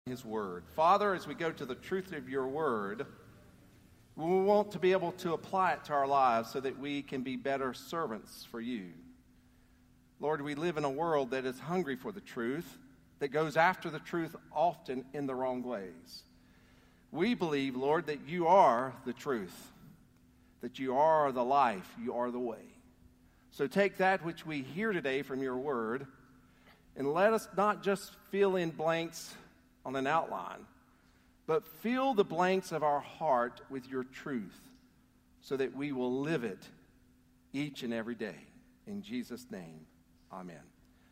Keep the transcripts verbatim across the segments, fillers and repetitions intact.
His word. Father, as we go to the truth of your word, we want to be able to apply it to our lives so that we can be better servants for you. Lord, we live in a world that is hungry for the truth, that goes after the truth often in the wrong ways. We believe, Lord, that you are the truth, that you are the life, you are the way. So take that which we hear today from your word, and let us not just fill in blanks on an outline, but fill the blanks of our heart with your truth so that we will live it each and every day. In Jesus' name, amen.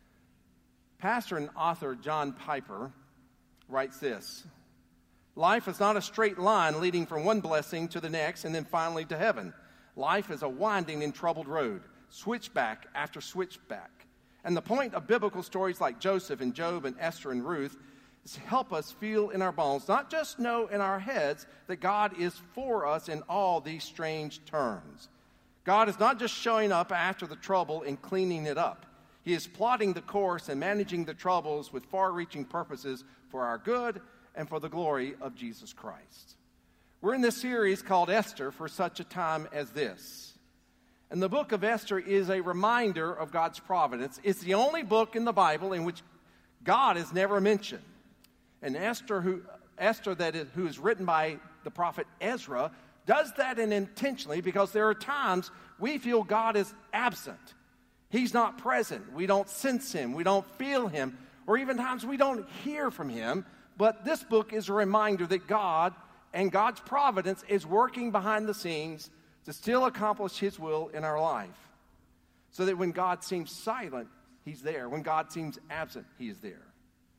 Pastor and author John Piper writes this: life is not a straight line leading from one blessing to the next and then finally to heaven. Life is a winding and troubled road, switchback after switchback. And the point of biblical stories like Joseph and Job and Esther and Ruth is to help us feel in our bones, not just know in our heads that God is for us in all these strange turns. God is not just showing up after the trouble and cleaning it up. He is plotting the course and managing the troubles with far-reaching purposes for our good and for the glory of Jesus Christ. We're in this series called Esther for such a time as this. And the book of Esther is a reminder of God's providence. It's the only book in the Bible in which God is never mentioned. And Esther, who, Esther that is, who is written by the prophet Ezra, does that intentionally because there are times we feel God is absent. He's not present. We don't sense him. We don't feel him. Or even times we don't hear from him. But this book is a reminder that God and God's providence is working behind the scenes to still accomplish his will in our life. So that when God seems silent, he's there. When God seems absent, he is there.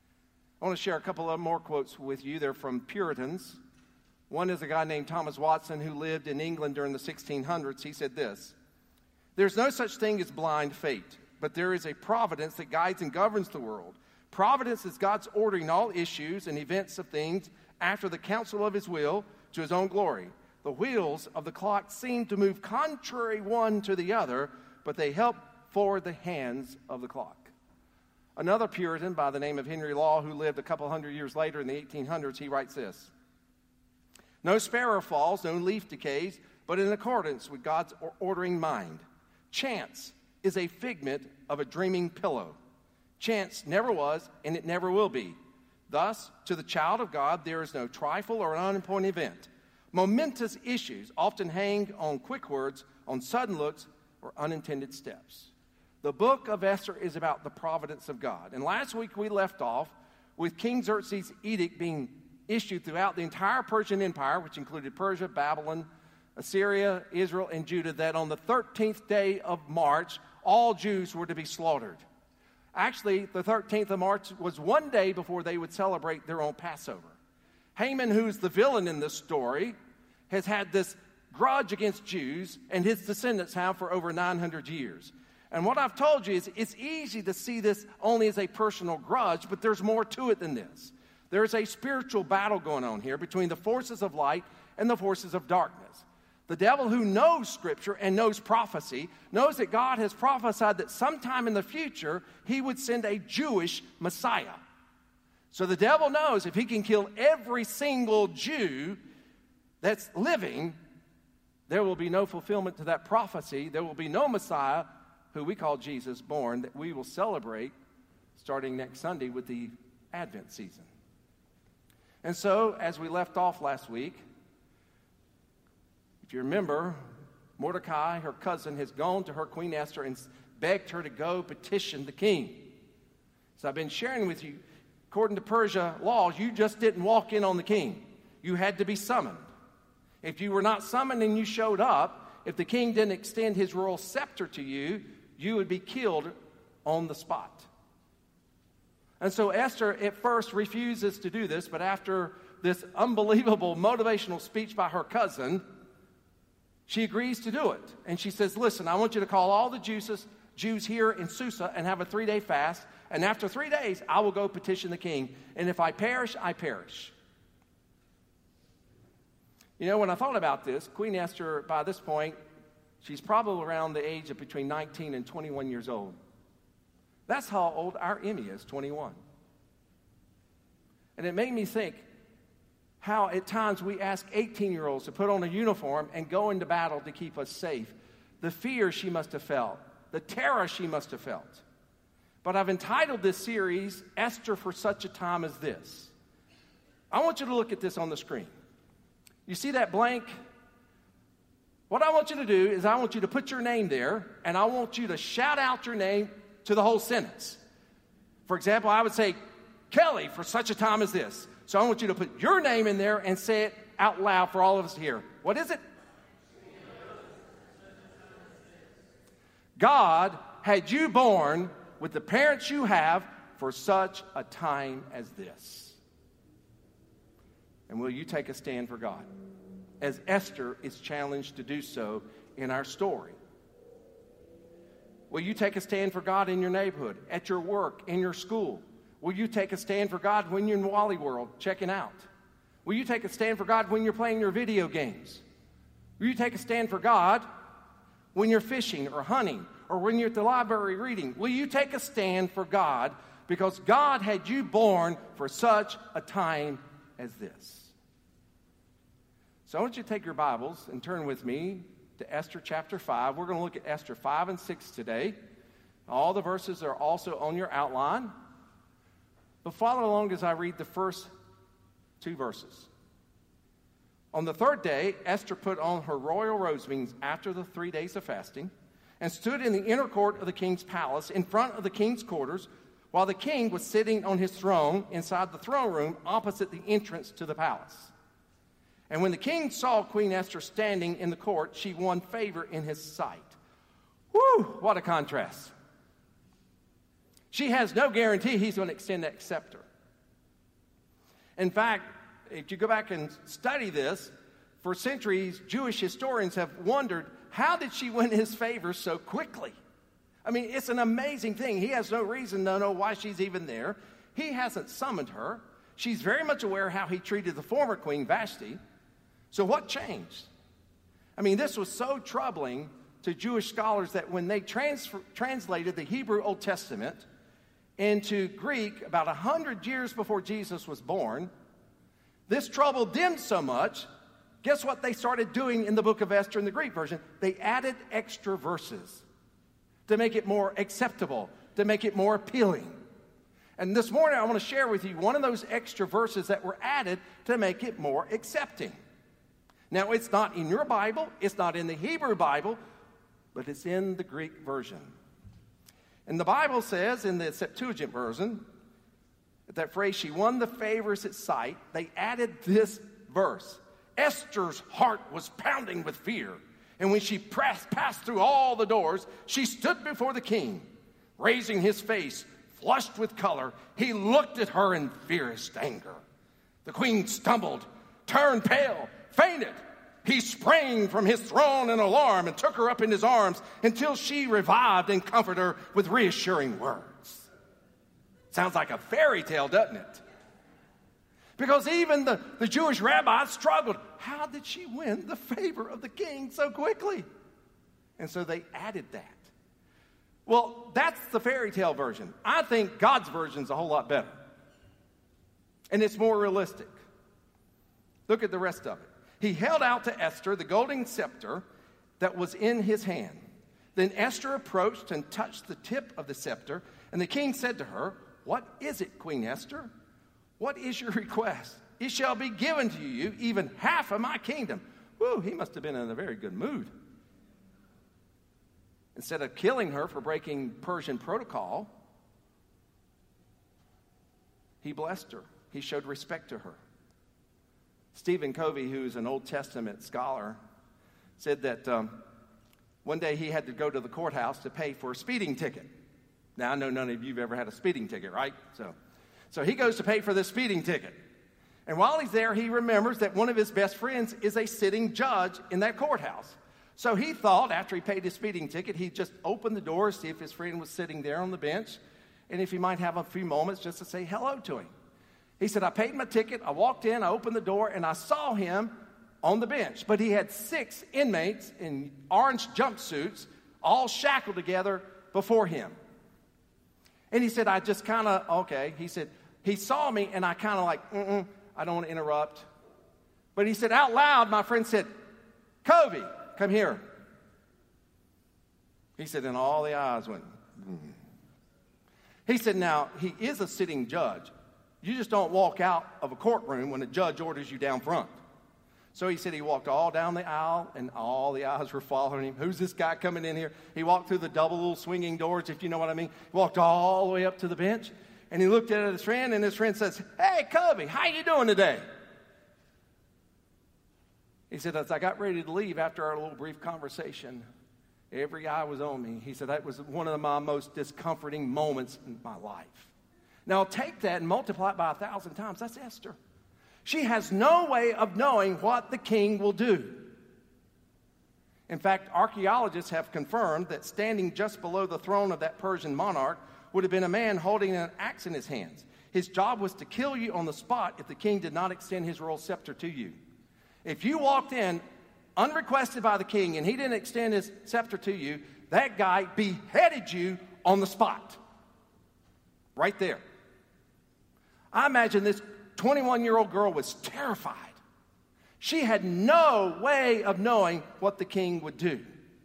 I want to share a couple of more quotes with you. They're from Puritans. One is a guy named Thomas Watson who lived in England during the sixteen hundreds. He said this: "There's no such thing as blind fate, but there is a providence that guides and governs the world. Providence is God's ordering all issues and events of things after the counsel of his will to his own glory. The wheels of the clock seem to move contrary one to the other, but they help forward the hands of the clock." Another Puritan by the name of Henry Law, who lived a couple hundred years later in the eighteen hundreds, he writes this: "No sparrow falls, no leaf decays, but in accordance with God's ordering mind. Chance is a figment of a dreaming pillow. Chance never was, and it never will be. Thus, to the child of God, there is no trifle or an unimportant event. Momentous issues often hang on quick words, on sudden looks, or unintended steps." The book of Esther is about the providence of God. And last week we left off with King Xerxes' edict being issued throughout the entire Persian Empire, which included Persia, Babylon, Assyria, Israel, and Judah, that on the thirteenth day of March, all Jews were to be slaughtered. Actually, the thirteenth of March was one day before they would celebrate their own Passover. Haman, who's the villain in this story, has had this grudge against Jews, and his descendants have for over nine hundred years. And what I've told you is it's easy to see this only as a personal grudge, but there's more to it than this. There's a spiritual battle going on here between the forces of light and the forces of darkness. The devil, who knows Scripture and knows prophecy, knows that God has prophesied that sometime in the future he would send a Jewish Messiah. So the devil knows if he can kill every single Jew that's living, there will be no fulfillment to that prophecy. There will be no Messiah, who we call Jesus, born, that we will celebrate starting next Sunday with the Advent season. And so, as we left off last week, if you remember, Mordecai, her cousin, has gone to her Queen Esther and begged her to go petition the king. So I've been sharing with you, according to Persia laws, you just didn't walk in on the king. You had to be summoned. If you were not summoned and you showed up, if the king didn't extend his royal scepter to you, you would be killed on the spot. And so Esther at first refuses to do this, but after this unbelievable motivational speech by her cousin, she agrees to do it. And she says, "Listen, I want you to call all the Jews, Jews here in Susa and have a three-day fast. And after three days, I will go petition the king. And if I perish, I perish." You know, when I thought about this, Queen Esther, by this point, she's probably around the age of between nineteen and twenty-one years old. That's how old our Emmy is, twenty-one. And it made me think how at times we ask eighteen-year-olds to put on a uniform and go into battle to keep us safe. The fear she must have felt, the terror she must have felt. But I've entitled this series, Esther for Such a Time as This. I want you to look at this on the screen. You see that blank? What I want you to do is I want you to put your name there, and I want you to shout out your name to the whole sentence. For example, I would say, Kelly, for such a time as this. So I want you to put your name in there and say it out loud for all of us to hear. What is it? God had you born with the parents you have for such a time as this. And will you take a stand for God? As Esther is challenged to do so in our story. Will you take a stand for God in your neighborhood, at your work, in your school? Will you take a stand for God when you're in Wally World checking out? Will you take a stand for God when you're playing your video games? Will you take a stand for God when you're fishing or hunting or when you're at the library reading? Will you take a stand for God because God had you born for such a time as this? So I want you to take your Bibles and turn with me to Esther chapter five. We're going to look at Esther five and six today. All the verses are also on your outline. But follow along as I read the first two verses. On the third day, Esther put on her royal robes after the three days of fasting and stood in the inner court of the king's palace in front of the king's quarters while the king was sitting on his throne inside the throne room opposite the entrance to the palace. And when the king saw Queen Esther standing in the court, she won favor in his sight. Whew, what a contrast. She has no guarantee he's going to extend that scepter. In fact, if you go back and study this, for centuries, Jewish historians have wondered, how did she win his favor so quickly? I mean, it's an amazing thing. He has no reason to know why she's even there. He hasn't summoned her. She's very much aware how he treated the former queen, Vashti. So what changed? I mean, this was so troubling to Jewish scholars that when they transfer, translated the Hebrew Old Testament into Greek about one hundred years before Jesus was born, this troubled them so much, guess what they started doing in the book of Esther in the Greek version? They added extra verses to make it more acceptable, to make it more appealing. And this morning I want to share with you one of those extra verses that were added to make it more accepting. Now, it's not in your Bible, it's not in the Hebrew Bible, but it's in the Greek version. And the Bible says in the Septuagint version, that phrase, she won the favors at sight, they added this verse. Esther's heart was pounding with fear, and when she pressed, passed through all the doors, she stood before the king. Raising his face, flushed with color, he looked at her in fierce anger. The queen stumbled, turned pale, fainted. He sprang from his throne in alarm and took her up in his arms until she revived and comforted her with reassuring words. Sounds like a fairy tale, doesn't it? Because even the, the Jewish rabbis struggled. How did she win the favor of the king so quickly? And so they added that. Well, that's the fairy tale version. I think God's version is a whole lot better. And it's more realistic. Look at the rest of it. He held out to Esther the golden scepter that was in his hand. Then Esther approached and touched the tip of the scepter, and the king said to her, "What is it, Queen Esther? What is your request? It shall be given to you, even half of my kingdom." Whew, he must have been in a very good mood. Instead of killing her for breaking Persian protocol, he blessed her. He showed respect to her. Stephen Covey, who's an Old Testament scholar, said that um, one day he had to go to the courthouse to pay for a speeding ticket. Now, I know none of you have ever had a speeding ticket, right? So, so he goes to pay for this speeding ticket. And while he's there, he remembers that one of his best friends is a sitting judge in that courthouse. So he thought, after he paid his speeding ticket, he'd just open the door, see if his friend was sitting there on the bench, and if he might have a few moments just to say hello to him. He said, I paid my ticket, I walked in, I opened the door, and I saw him on the bench. But he had six inmates in orange jumpsuits, all shackled together before him. And he said, I just kind of, okay. He said, he he saw me, and I kind of like, mm-mm, I don't want to interrupt. But he said out loud, my friend said, Kobe, come here. He said, and all the eyes went, mm. He said, now, he is a sitting judge. You just don't walk out of a courtroom when a judge orders you down front. So he said he walked all down the aisle, and all the eyes were following him. Who's this guy coming in here? He walked through the double little swinging doors, if you know what I mean. He walked all the way up to the bench, and he looked at his friend, and his friend says, hey, Kobe, how you doing today? He said, as I got ready to leave after our little brief conversation, every eye was on me. He said, that was one of my most discomforting moments in my life. Now, take that and multiply it by a thousand times. That's Esther. She has no way of knowing what the king will do. In fact, archaeologists have confirmed that standing just below the throne of that Persian monarch would have been a man holding an axe in his hands. His job was to kill you on the spot if the king did not extend his royal scepter to you. If you walked in unrequested by the king and he didn't extend his scepter to you, that guy beheaded you on the spot. Right there. I imagine this twenty-one-year-old girl was terrified. She had no way of knowing what the king would do.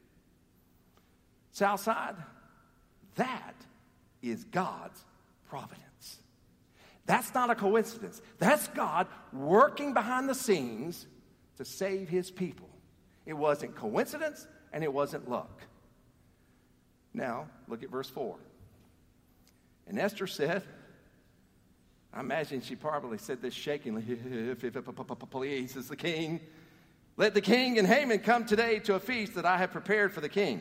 Southside, that is God's providence. That's not a coincidence. That's God working behind the scenes to save his people. It wasn't coincidence and it wasn't luck. Now, look at verse four. And Esther said, I imagine she probably said this shakingly, please, says the king, let the king and Haman come today to a feast that I have prepared for the king.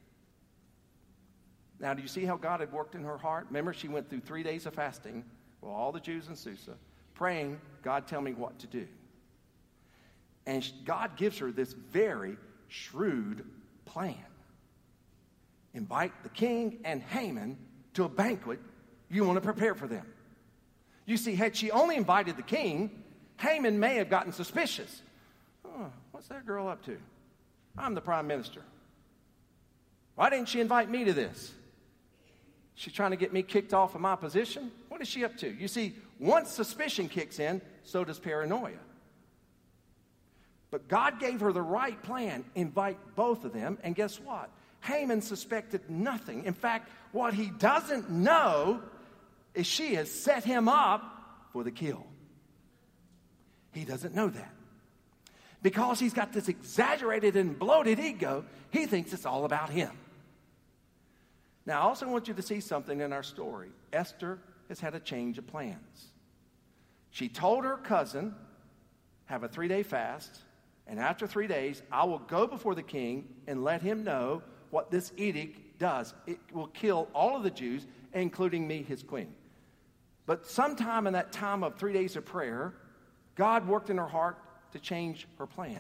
Now, do you see how God had worked in her heart? Remember, she went through three days of fasting with all the Jews in Susa, praying, God, tell me what to do. And God gives her this very shrewd plan. Invite the king and Haman to a banquet you want to prepare for them. You see, had she only invited the king, Haman may have gotten suspicious. Oh, what's that girl up to? I'm the prime minister. Why didn't she invite me to this? She's trying to get me kicked off of my position? What is she up to? You see, once suspicion kicks in, so does paranoia. But God gave her the right plan. Invite both of them. And guess what? Haman suspected nothing. In fact, what he doesn't know is she has set him up for the kill. He doesn't know that. Because he's got this exaggerated and bloated ego, he thinks it's all about him. Now, I also want you to see something in our story. Esther has had a change of plans. She told her cousin, have a three-day fast, and after three days, I will go before the king and let him know what this edict does. It will kill all of the Jews, including me, his queen. But sometime in that time of three days of prayer, God worked in her heart to change her plans.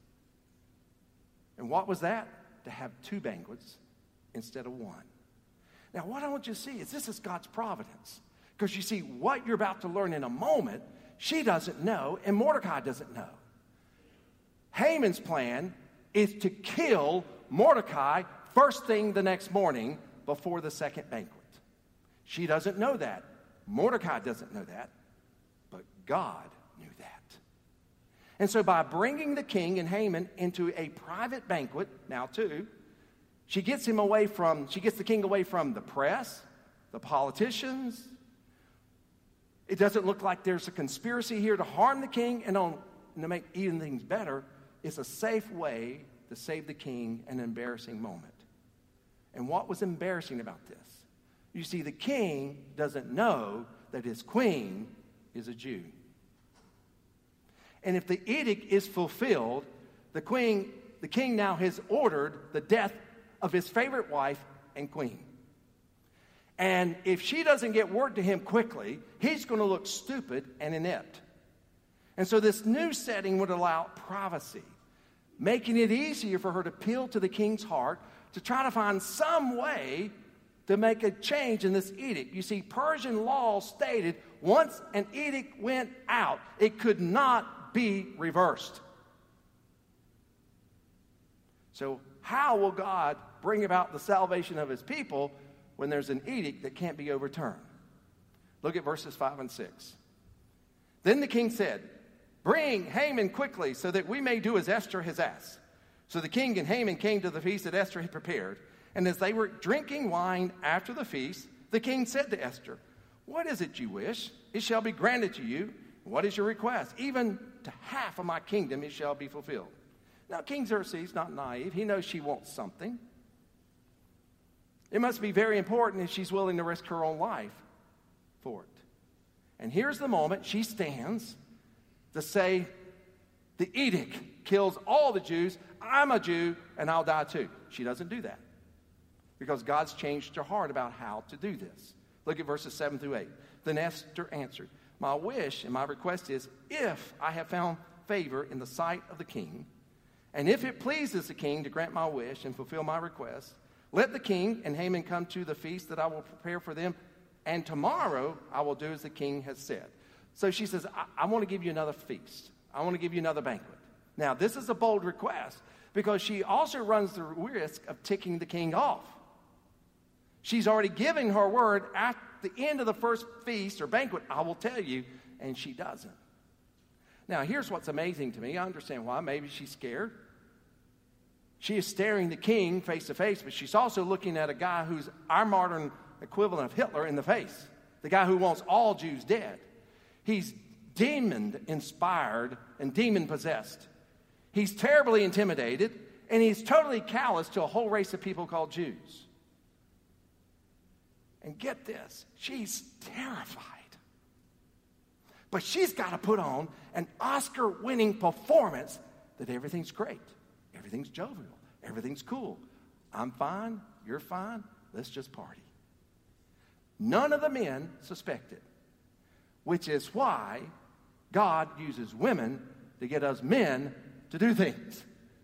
And what was that? To have two banquets instead of one. Now, what I want you to see is this is God's providence. Because you see, what you're about to learn in a moment, she doesn't know, and Mordecai doesn't know. Haman's plan is to kill Mordecai first thing the next morning before the second banquet. She doesn't know that. Mordecai doesn't know that. But God knew that. And so by bringing the king and Haman into a private banquet, now too, she gets him away from, she gets the king away from the press, the politicians. It doesn't look like there's a conspiracy here to harm the king, and on, to make even things better, it's a safe way to save the king an embarrassing moment. And what was embarrassing about this? You see, the king doesn't know that his queen is a Jew. And if the edict is fulfilled, the queen, the king now has ordered the death of his favorite wife and queen. And if she doesn't get word to him quickly, he's going to look stupid and inept. And so this new setting would allow privacy, making it easier for her to appeal to the king's heart to try to find some way to make a change in this edict. You see, Persian law stated once an edict went out, it could not be reversed. So how will God bring about the salvation of his people when there's an edict that can't be overturned? Look at verses five and six. Then the king said, bring Haman quickly so that we may do as Esther has asked. So the king and Haman came to the feast that Esther had prepared. And as they were drinking wine after the feast, the king said to Esther, what is it you wish? It shall be granted to you. What is your request? Even to half of my kingdom it shall be fulfilled. Now King Xerxes, not naive, he knows she wants something. It must be very important if she's willing to risk her own life for it. And here's the moment she stands to say, the edict kills all the Jews. I'm a Jew, and I'll die too. She doesn't do that because God's changed her heart about how to do this. Look at verses seven through eight. Then Esther answered, my wish and my request is, if I have found favor in the sight of the king, and if it pleases the king to grant my wish and fulfill my request, let the king and Haman come to the feast that I will prepare for them, and tomorrow I will do as the king has said. So she says, I, I want to give you another feast. I want to give you another banquet. Now, this is a bold request because she also runs the risk of ticking the king off. She's already given her word at the end of the first feast or banquet, I will tell you, and she doesn't. Now, here's what's amazing to me. I understand why. Maybe she's scared. She is staring the king face to face, but she's also looking at a guy who's our modern equivalent of Hitler in the face, the guy who wants all Jews dead. He's demon-inspired and demon-possessed. He's terribly intimidated, and he's totally callous to a whole race of people called Jews. And get this, she's terrified. But she's got to put on an Oscar-winning performance that everything's great, everything's jovial, everything's cool. I'm fine, you're fine, let's just party. None of the men suspect it, which is why God uses women to get us men to do things.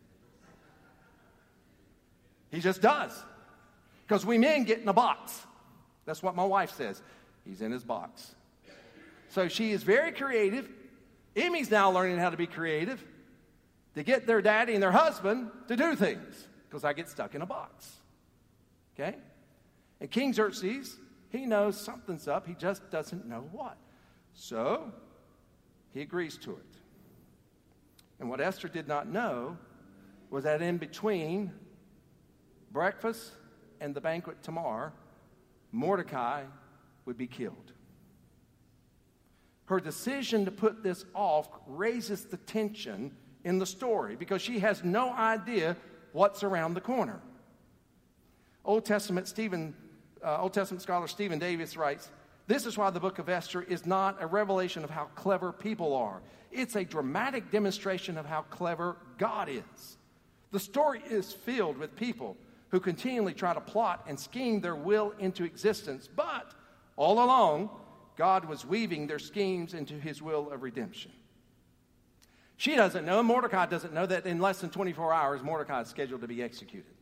He just does. Because we men get in a box. That's what my wife says. He's in his box. So she is very creative. Emmy's now learning how to be creative to get their daddy and their husband to do things because I get stuck in a box. Okay? And King Xerxes, he knows something's up. He just doesn't know what. So he agrees to it. And what Esther did not know was that in between breakfast and the banquet tomorrow, Mordecai would be killed. Her decision to put this off raises the tension in the story because she has no idea what's around the corner. Old Testament Stephen, uh, Old Testament scholar Stephen Davis writes, this is why the book of Esther is not a revelation of how clever people are. It's a dramatic demonstration of how clever God is. The story is filled with people who continually try to plot and scheme their will into existence, but all along, God was weaving their schemes into his will of redemption. She doesn't know, Mordecai doesn't know that in less than twenty-four hours, Mordecai is scheduled to be executed.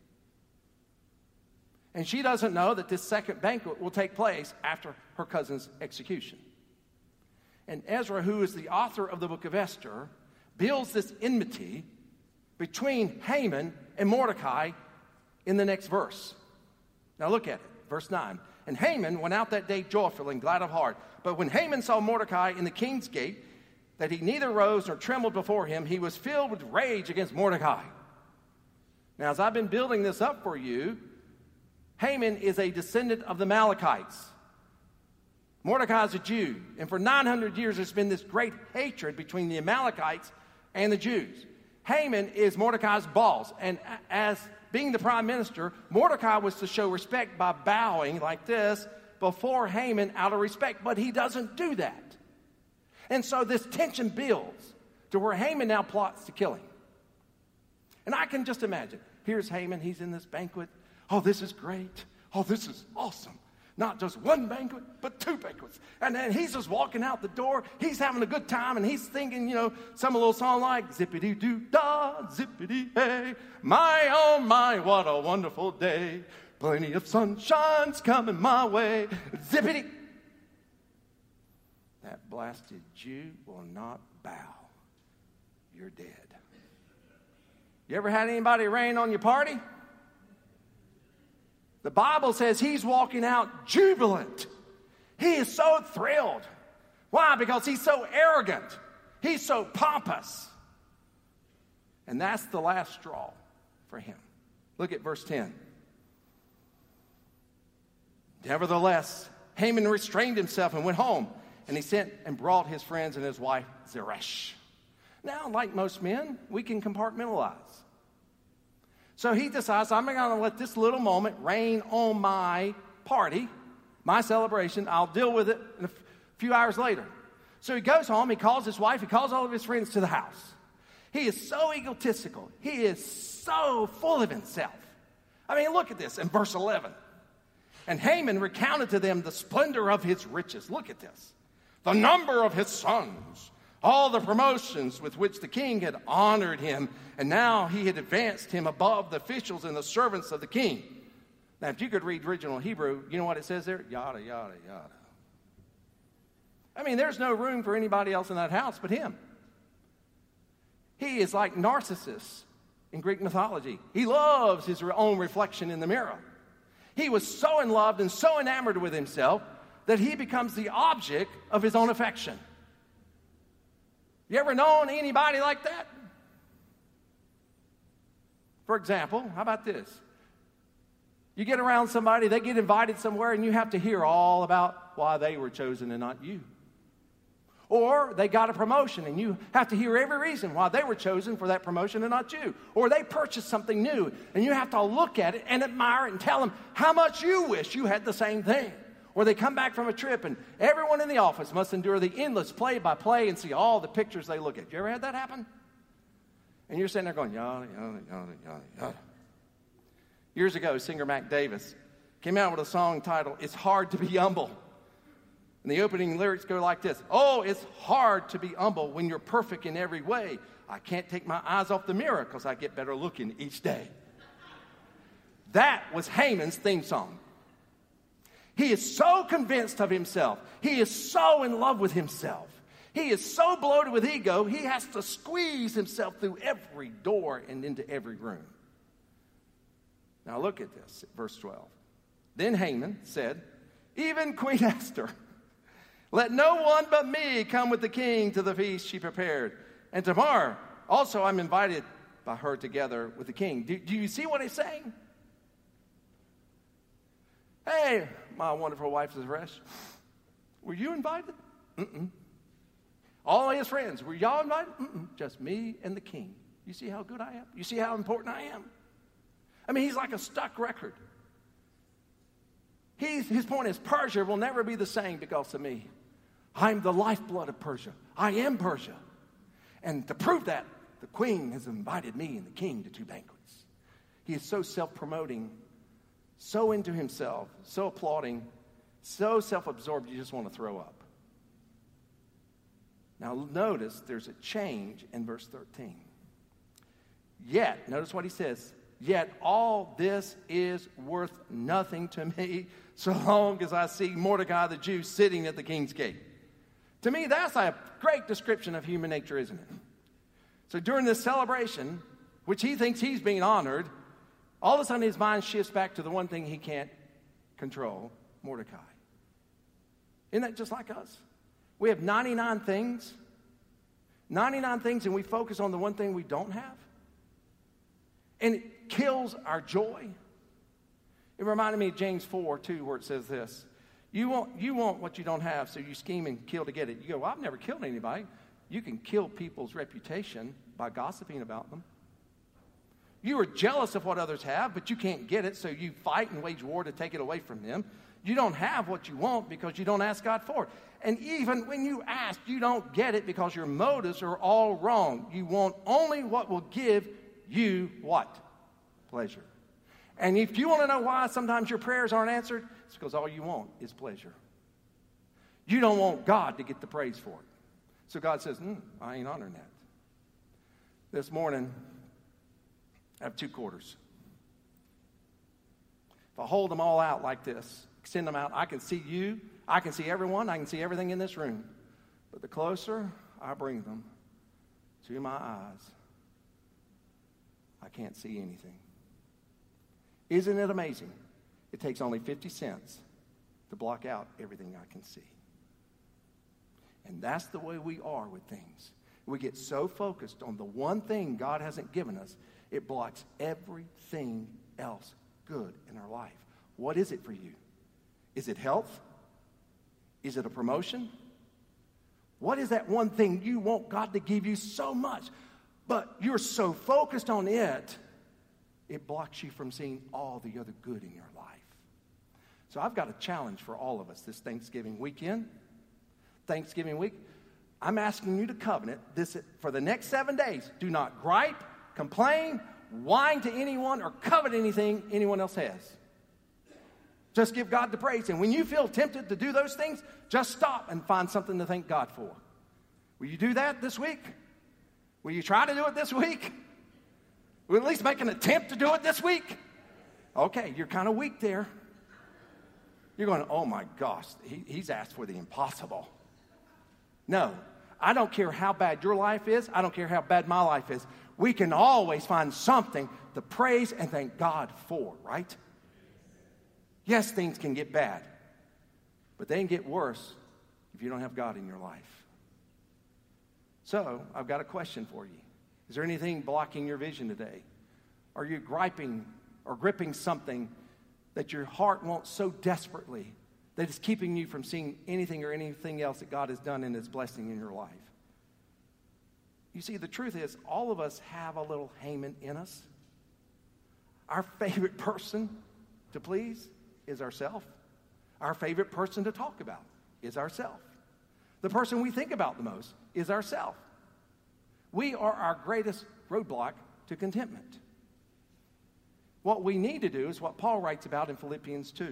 And she doesn't know that this second banquet will take place after her cousin's execution. And Ezra, who is the author of the book of Esther, builds this enmity between Haman and Mordecai in the next verse. Now look at it, verse nine. And Haman went out that day joyful and glad of heart. But when Haman saw Mordecai in the king's gate, that he neither rose nor trembled before him, he was filled with rage against Mordecai. Now, as I've been building this up for you, Haman is a descendant of the Amalekites. Mordecai is a Jew. And for nine hundred years, there's been this great hatred between the Amalekites and the Jews. Haman is Mordecai's boss. And as being the prime minister, Mordecai was to show respect by bowing like this before Haman out of respect. But he doesn't do that. And so this tension builds to where Haman now plots to kill him. And I can just imagine. Here's Haman. He's in this banquet. Oh, this is great. Oh, this is awesome. Not just one banquet, but two banquets. And then he's just walking out the door. He's having a good time, and he's thinking, you know, some little song like, zippity-doo-dah, zippity-hey, my, oh my, what a wonderful day. Plenty of sunshine's coming my way. Zippity. That blasted Jew will not bow. You're dead. You ever had anybody rain on your party? The Bible says he's walking out jubilant. He is so thrilled. Why? Because he's so arrogant. He's so pompous. And that's the last straw for him. Look at verse ten. Nevertheless, Haman restrained himself and went home, and he sent and brought his friends and his wife Zeresh. Now, like most men, we can compartmentalize. So he decides, I'm going to let this little moment rain on my party, my celebration. I'll deal with it in a f- few hours later. So he goes home, he calls his wife, he calls all of his friends to the house. He is so egotistical. He is so full of himself. I mean, look at this in verse eleven. And Haman recounted to them the splendor of his riches. Look at this. The number of his sons, all the promotions with which the king had honored him, and now he had advanced him above the officials and the servants of the king. Now, if you could read original Hebrew, you know what it says there? Yada, yada, yada. I mean, there's no room for anybody else in that house but him. He is like Narcissus in Greek mythology. He loves his own reflection in the mirror. He was so in love and so enamored with himself that he becomes the object of his own affection. You ever known anybody like that? For example, how about this? You get around somebody, they get invited somewhere, and you have to hear all about why they were chosen and not you. Or they got a promotion, and you have to hear every reason why they were chosen for that promotion and not you. Or they purchased something new, and you have to look at it and admire it and tell them how much you wish you had the same thing. Or they come back from a trip, and everyone in the office must endure the endless play-by-play and see all the pictures they look at. You ever had that happen? And you're sitting there going, yada, yada, yada, yada, yada. Years ago, singer Mac Davis came out with a song titled, It's Hard to Be Humble. And the opening lyrics go like this. Oh, it's hard to be humble when you're perfect in every way. I can't take my eyes off the mirror because I get better looking each day. That was Haman's theme song. He is so convinced of himself. He is so in love with himself. He is so bloated with ego, he has to squeeze himself through every door and into every room. Now look at this, verse twelve. Then Haman said, even Queen Esther, let no one but me come with the king to the feast she prepared. And tomorrow also I'm invited by her together with the king. Do, do you see what he's saying? Hey, my wonderful wife Zeresh, were you invited? Mm-mm. All his friends, were y'all invited? Mm-mm. Just me and the king. You see how good I am? You see how important I am? I mean, he's like a stuck record. He's, his point is, Persia will never be the same because of me. I'm the lifeblood of Persia. I am Persia. And to prove that, the queen has invited me and the king to two banquets. He is so self-promoting, so into himself, so applauding, so self-absorbed you just want to throw up. Now notice there's a change in verse thirteen. Yet, notice what he says, yet all this is worth nothing to me so long as I see Mordecai the Jew sitting at the king's gate. To me, that's a great description of human nature, isn't it? So during this celebration, which he thinks he's being honored, all of a sudden his mind shifts back to the one thing he can't control, Mordecai. Isn't that just like us? We have ninety-nine things, ninety-nine things, and we focus on the one thing we don't have. And it kills our joy. It reminded me of James four, two, where it says this. You want, you want what you don't have, so you scheme and kill to get it. You go, well, I've never killed anybody. You can kill people's reputation by gossiping about them. You are jealous of what others have, but you can't get it, so you fight and wage war to take it away from them. You don't have what you want because you don't ask God for it. And even when you ask, you don't get it because your motives are all wrong. You want only what will give you what? Pleasure. And if you want to know why sometimes your prayers aren't answered, it's because all you want is pleasure. You don't want God to get the praise for it. So God says, mm, I ain't honoring that. This morning, I have two quarters. If I hold them all out like this, extend them out, I can see you, I can see everyone, I can see everything in this room. But the closer I bring them to my eyes, I can't see anything. Isn't it amazing? It takes only fifty cents to block out everything I can see. And that's the way we are with things. We get so focused on the one thing God hasn't given us, it blocks everything else good in our life. What is it for you? Is it health? Is it a promotion? What is that one thing you want God to give you so much, but you're so focused on it, it blocks you from seeing all the other good in your life? So I've got a challenge for all of us this Thanksgiving weekend. Thanksgiving week, I'm asking you to covenant this for the next seven days. Do not gripe, complain, whine to anyone, or covet anything anyone else has. Just give God the praise. And when you feel tempted to do those things, just stop and find something to thank God for. Will you do that this week? Will you try to do it this week? Will you at least make an attempt to do it this week? Okay, you're kind of weak there. You're going, oh my gosh, he, he's asked for the impossible. No, I don't care how bad your life is. I don't care how bad my life is. We can always find something to praise and thank God for, right? Yes, things can get bad, but they can get worse if you don't have God in your life. So, I've got a question for you. Is there anything blocking your vision today? Are you griping or gripping something that your heart wants so desperately that it's keeping you from seeing anything or anything else that God has done in His blessing in your life? You see, the truth is, all of us have a little Haman in us. Our favorite person to please is ourself. Our favorite person to talk about is ourself. The person we think about the most is ourself. We are our greatest roadblock to contentment. What we need to do is what Paul writes about in Philippians two.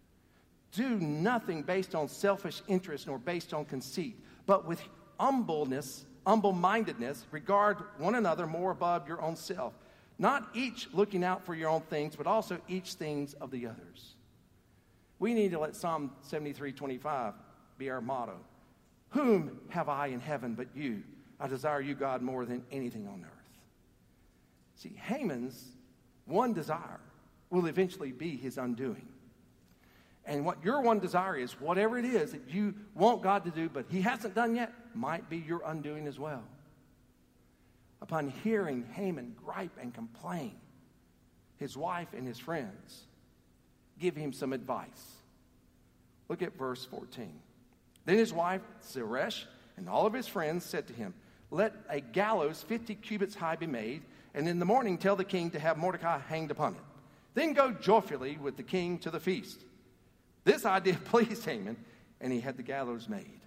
Do nothing based on selfish interest nor based on conceit, but with humbleness, humble-mindedness, regard one another more above your own self. Not each looking out for your own things, but also each things of the others. We need to let Psalm seventy-three twenty-five be our motto. Whom have I in heaven but you? I desire you, God, more than anything on earth. See, Haman's one desire will eventually be his undoing. And what your one desire is, whatever it is that you want God to do, but He hasn't done yet, might be your undoing as well. Upon hearing Haman gripe and complain, his wife and his friends give him some advice. Look at verse fourteen. Then his wife, Zeresh, and all of his friends said to him, let a gallows fifty cubits high be made, and in the morning tell the king to have Mordecai hanged upon it. Then go joyfully with the king to the feast. This idea pleased Haman, and he had the gallows made.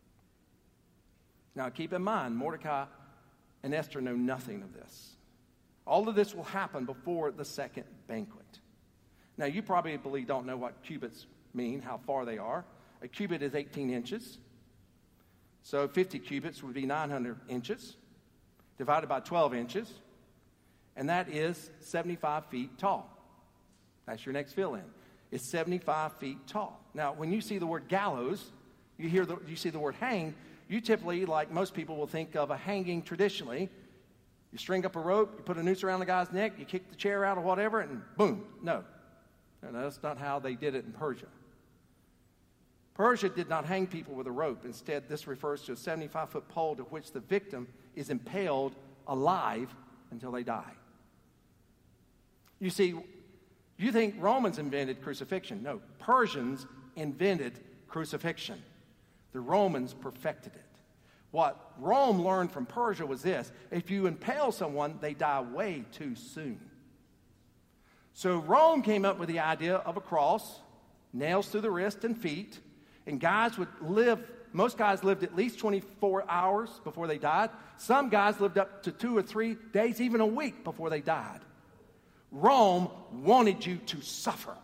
Now keep in mind, Mordecai and Esther know nothing of this. All of this will happen before the second banquet. Now you probably don't know what cubits mean, how far they are. A cubit is eighteen inches. So fifty cubits would be nine hundred inches, divided by twelve inches. And that is seventy-five feet tall. That's your next fill-in. It's seventy-five feet tall. Now, when you see the word gallows, you hear the, you see the word hang, you typically, like most people, will think of a hanging traditionally. You string up a rope, you put a noose around the guy's neck, you kick the chair out or whatever, and boom. No. No, that's not how they did it in Persia. Persia did not hang people with a rope. Instead, this refers to a seventy-five-foot pole to which the victim is impaled alive until they die. You see, you think Romans invented crucifixion. No, Persians invented crucifixion. The Romans perfected it. What Rome learned from Persia was this: if you impale someone, they die way too soon. So Rome came up with the idea of a cross, nails through the wrist and feet, and guys would live, most guys lived at least twenty-four hours before they died. Some guys lived up to two or three days, even a week before they died. Rome wanted you to suffer.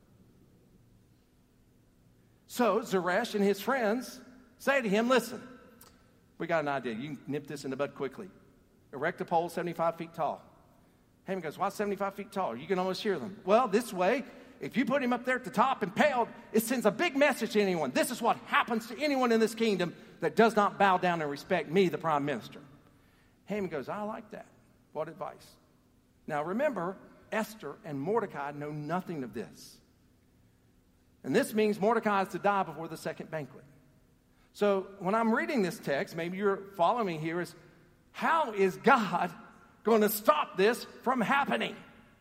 So Zeresh and his friends say to him, listen, we got an idea. You can nip this in the bud quickly. Erect a pole seventy-five feet tall. Haman goes, why seventy-five feet tall? You can almost hear them. Well, this way, if you put him up there at the top impaled, it sends a big message to anyone. This is what happens to anyone in this kingdom that does not bow down and respect me, the prime minister. Haman goes, I like that. What advice? Now remember, Esther and Mordecai know nothing of this. And this means Mordecai is to die before the second banquet. So when I'm reading this text, maybe you're following me here, is how is God going to stop this from happening?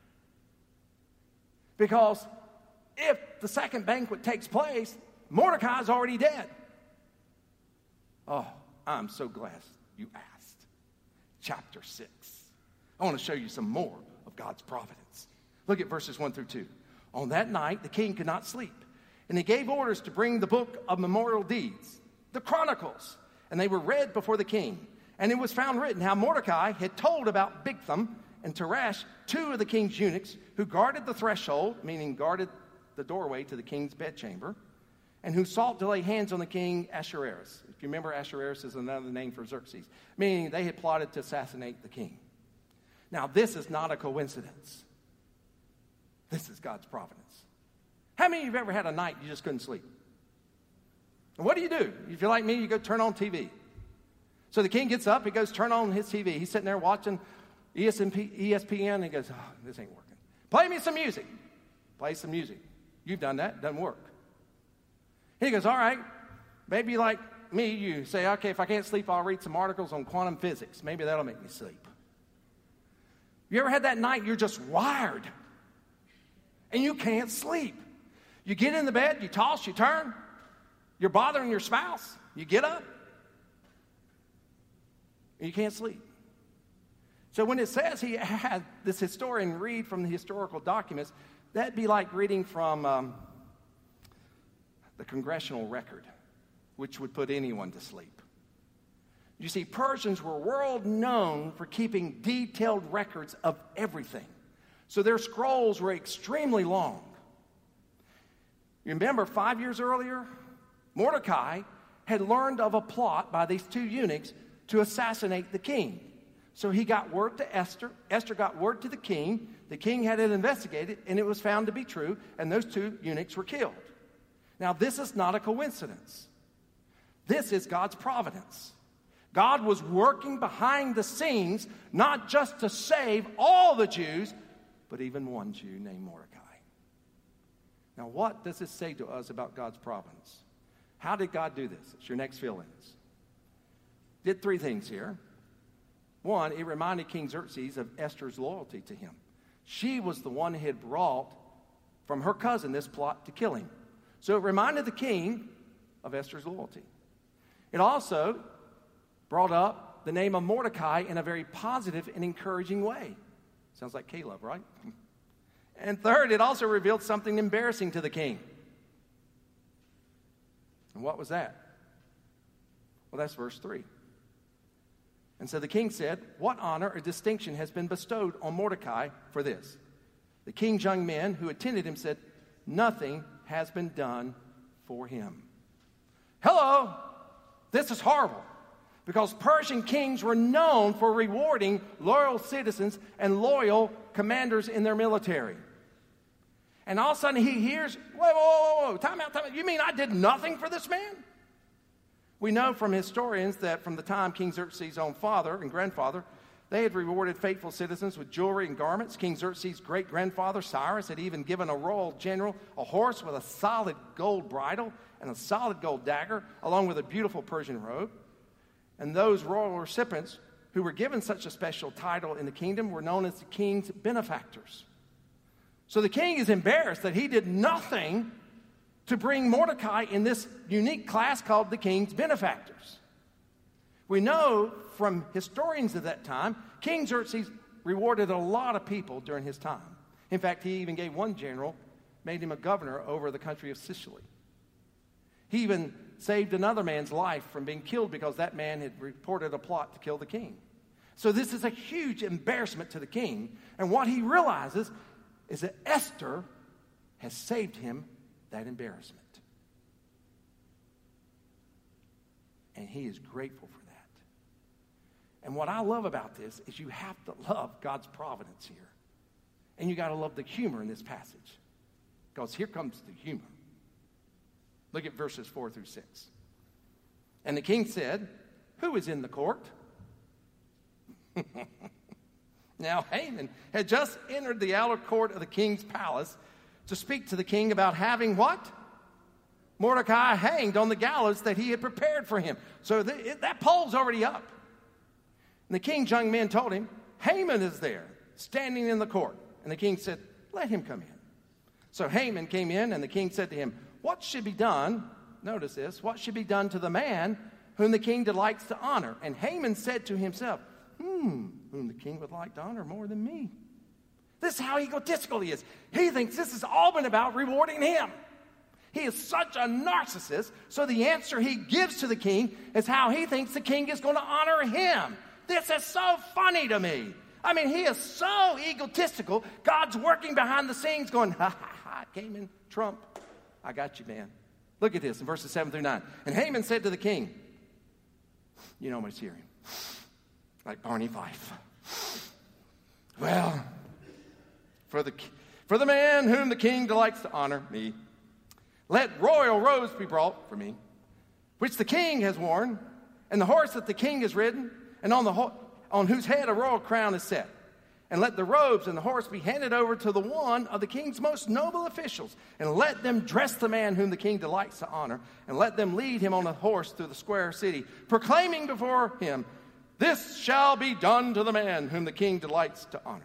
Because if the second banquet takes place, Mordecai is already dead. Oh, I'm so glad you asked. Chapter six. I want to show you some more of God's providence. Look at verses one through two. On that night, the king could not sleep, and he gave orders to bring the book of memorial deeds, the Chronicles, and they were read before the king. And it was found written how Mordecai had told about Bigtham and Teresh, two of the king's eunuchs, who guarded the threshold, meaning guarded the doorway to the king's bedchamber, and who sought to lay hands on the king Ahasuerus. If you remember, Ahasuerus is another name for Xerxes, meaning they had plotted to assassinate the king. Now, this is not a coincidence. This is God's providence. How many of you have ever had a night you just couldn't sleep? And what do you do? If you're like me, you go turn on T V. So the king gets up, he goes turn on his T V. He's sitting there watching E S P N, and he goes, oh, this ain't working. Play me some music. Play some music. You've done that. Doesn't work. He goes, all right, maybe like me, you say, okay, if I can't sleep, I'll read some articles on quantum physics. Maybe that'll make me sleep. You ever had that night you're just wired and you can't sleep? You get in the bed, you toss, you turn, you're bothering your spouse, you get up, and you can't sleep. So when it says he had this historian read from the historical documents, that'd be like reading from um, the congressional record, which would put anyone to sleep. You see, Persians were world known for keeping detailed records of everything. So their scrolls were extremely long. You remember five years earlier, Mordecai had learned of a plot by these two eunuchs to assassinate the king. So he got word to Esther. Esther got word to the king. The king had it investigated, and it was found to be true, and those two eunuchs were killed. Now, this is not a coincidence. This is God's providence. God was working behind the scenes, not just to save all the Jews, but even one Jew named Mordecai. Now, what does this say to us about God's providence? How did God do this? It's your next fill-ins. Did three things here. One, it reminded King Xerxes of Esther's loyalty to him. She was the one who had brought from her cousin this plot to kill him. So it reminded the king of Esther's loyalty. It also brought up the name of Mordecai in a very positive and encouraging way. Sounds like Caleb, right? And third, it also revealed something embarrassing to the king. And what was that? Well, that's verse three. And so the king said, what honor or distinction has been bestowed on Mordecai for this? The king's young men who attended him said, nothing has been done for him. Hello, this is horrible, because Persian kings were known for rewarding loyal citizens and loyal commanders in their military. And all of a sudden he hears, whoa, whoa, whoa, whoa, time out, time out. You mean I did nothing for this man? We know from historians that from the time King Xerxes' own father and grandfather, they had rewarded faithful citizens with jewelry and garments. King Xerxes' great-grandfather, Cyrus, had even given a royal general a horse with a solid gold bridle and a solid gold dagger, along with a beautiful Persian robe. And those royal recipients who were given such a special title in the kingdom were known as the king's benefactors. So the king is embarrassed that he did nothing to bring Mordecai in this unique class called the king's benefactors. We know from historians of that time, King Xerxes rewarded a lot of people during his time. In fact, he even gave one general, made him a governor over the country of Sicily. He even saved another man's life from being killed because that man had reported a plot to kill the king. So this is a huge embarrassment to the king. And what he realizes is that Esther has saved him that embarrassment. And he is grateful for that. And what I love about this is you have to love God's providence here. And you got to love the humor in this passage. Because here comes the humor. Look at verses four through six. And the king said, who is in the court? Now Haman had just entered the outer court of the king's palace to speak to the king about having what? Mordecai hanged on the gallows that he had prepared for him. So the, it, that pole's already up. And the king's young men told him, Haman is there, standing in the court. And the king said, let him come in. So Haman came in, and the king said to him, what should be done? Notice this. What should be done to the man whom the king delights to honor? And Haman said to himself, hmm, whom the king would like to honor more than me. This is how egotistical he is. He thinks this has all been about rewarding him. He is such a narcissist, so the answer he gives to the king is how he thinks the king is going to honor him. This is so funny to me. I mean, he is so egotistical. God's working behind the scenes going, ha, ha, ha, Haman, Trump. I got you, man. Look at this in verses seven through nine. And Haman said to the king, you know what's hearing, like Barney Fife. Well, for the, for the man whom the king delights to honor, me, let royal robes be brought for me, which the king has worn, and the horse that the king has ridden, and on the ho- on whose head a royal crown is set. And let the robes and the horse be handed over to the one of the king's most noble officials. And let them dress the man whom the king delights to honor. And let them lead him on a horse through the square city, proclaiming before him, this shall be done to the man whom the king delights to honor.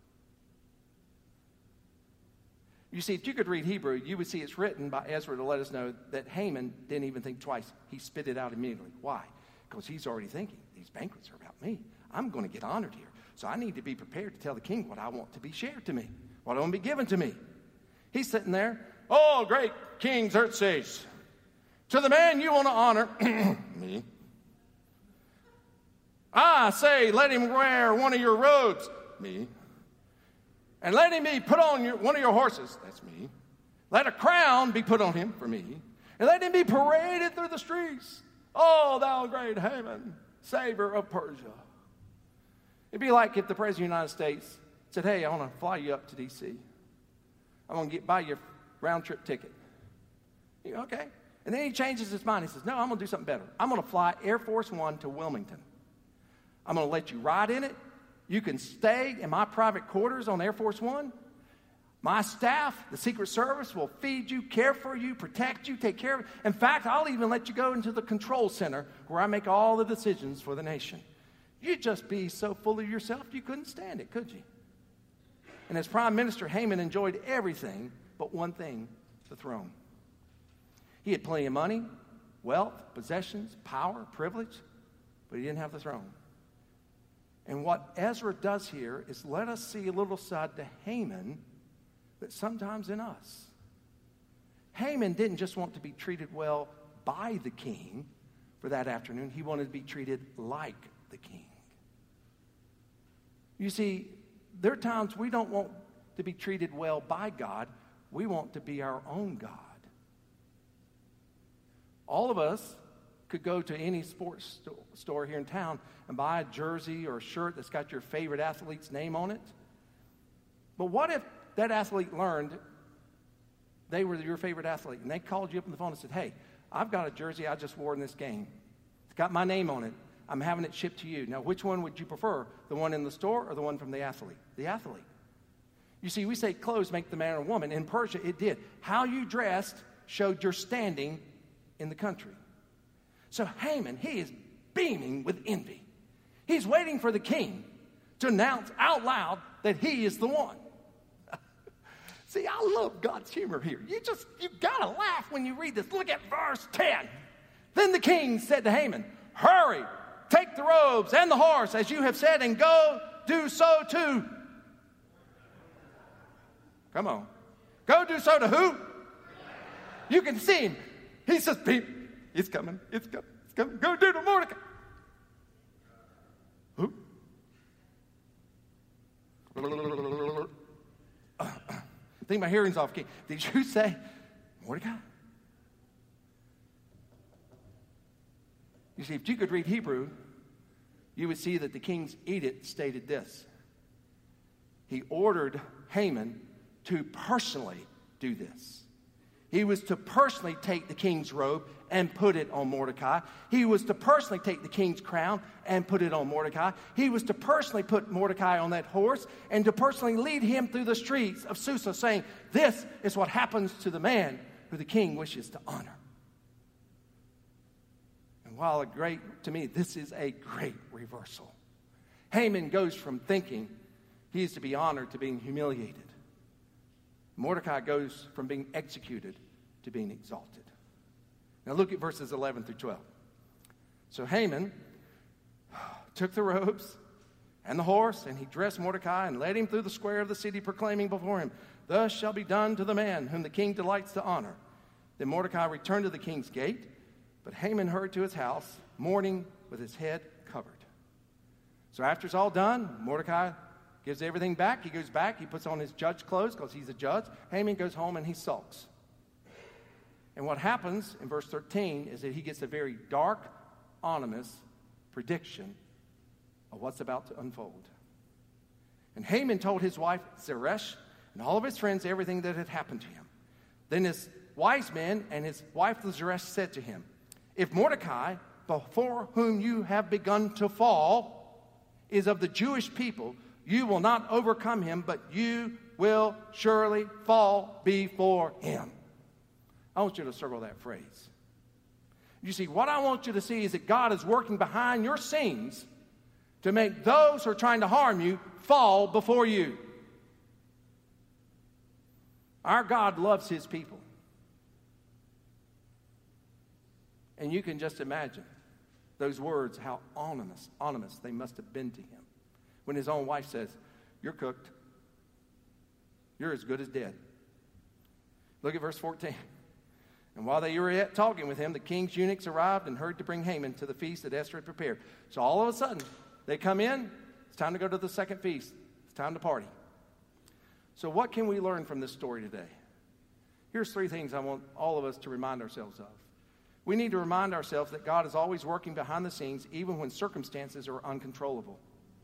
You see, if you could read Hebrew, you would see it's written by Ezra to let us know that Haman didn't even think twice. He spit it out immediately. Why? Because he's already thinking, these banquets are about me. I'm going to get honored here. So I need to be prepared to tell the king what I want to be shared to me, what I want to be given to me. He's sitting there, oh, great King Xerxes, to the man you want to honor, me, I say, let him wear one of your robes, me, and let him be put on your, one of your horses, that's me. Let a crown be put on him, for me, and let him be paraded through the streets. Oh, thou great Haman, savior of Persia. It'd be like if the President of the United States said, hey, I want to fly you up to D C I'm going to get buy you a round-trip ticket. You go, okay. And then he changes his mind. He says, no, I'm going to do something better. I'm going to fly Air Force One to Wilmington. I'm going to let you ride in it. You can stay in my private quarters on Air Force One. My staff, the Secret Service, will feed you, care for you, protect you, take care of you. In fact, I'll even let you go into the control center where I make all the decisions for the nation. You'd just be so full of yourself you couldn't stand it, could you? And as prime minister, Haman enjoyed everything but one thing, the throne. He had plenty of money, wealth, possessions, power, privilege, but he didn't have the throne. And what Ezra does here is let us see a little side to Haman that's sometimes in us. Haman didn't just want to be treated well by the king for that afternoon. He wanted to be treated like the king. You see, there are times we don't want to be treated well by God. We want to be our own God. All of us could go to any sports store here in town and buy a jersey or a shirt that's got your favorite athlete's name on it. But what if that athlete learned they were your favorite athlete and they called you up on the phone and said, hey, I've got a jersey I just wore in this game. It's got my name on it. I'm having it shipped to you. Now, which one would you prefer? The one in the store or the one from the athlete? The athlete. You see, we say clothes make the man or woman. In Persia, it did. How you dressed showed your standing in the country. So Haman, he is beaming with envy. He's waiting for the king to announce out loud that he is the one. See, I love God's humor here. You just, you gotta laugh when you read this. Look at verse ten. Then the king said to Haman, hurry, take the robes and the horse, as you have said, and go do so to. Come on. Go do so to who? You can see him. He says, it's coming, it's coming, it's coming. Go do to Mordecai. Who? I think my hearing's off. Did you say Mordecai? You see, if you could read Hebrew, you would see that the king's edict stated this. He ordered Haman to personally do this. He was to personally take the king's robe and put it on Mordecai. He was to personally take the king's crown and put it on Mordecai. He was to personally put Mordecai on that horse and to personally lead him through the streets of Susa, saying, this is what happens to the man who the king wishes to honor. And while a great, to me, this is a great reversal. Haman goes from thinking he is to be honored to being humiliated. Mordecai goes from being executed to being exalted. Now look at verses eleven through twelve. So Haman took the robes and the horse, and he dressed Mordecai and led him through the square of the city, proclaiming before him, "Thus shall be done to the man whom the king delights to honor." Then Mordecai returned to the king's gate, but Haman hurried to his house, mourning with his head covered. So after it's all done, Mordecai gives everything back. He goes back, he puts on his judge clothes because he's a judge. Haman goes home and he sulks. And what happens in verse thirteen is that he gets a very dark, ominous prediction of what's about to unfold. And Haman told his wife Zeresh and all of his friends everything that had happened to him. Then his wise men and his wife Zeresh said to him, "If Mordecai, before whom you have begun to fall, is of the Jewish people, you will not overcome him, but you will surely fall before him." I want you to circle that phrase. You see, what I want you to see is that God is working behind your scenes to make those who are trying to harm you fall before you. Our God loves his people. And you can just imagine those words, how ominous, ominous they must have been to him. When his own wife says, "You're cooked. You're as good as dead." Look at verse fourteen. And while they were yet talking with him, the king's eunuchs arrived and hurried to bring Haman to the feast that Esther had prepared. So all of a sudden, they come in. It's time to go to the second feast. It's time to party. So what can we learn from this story today? Here's three things I want all of us to remind ourselves of. We need to remind ourselves that God is always working behind the scenes, even when circumstances are uncontrollable.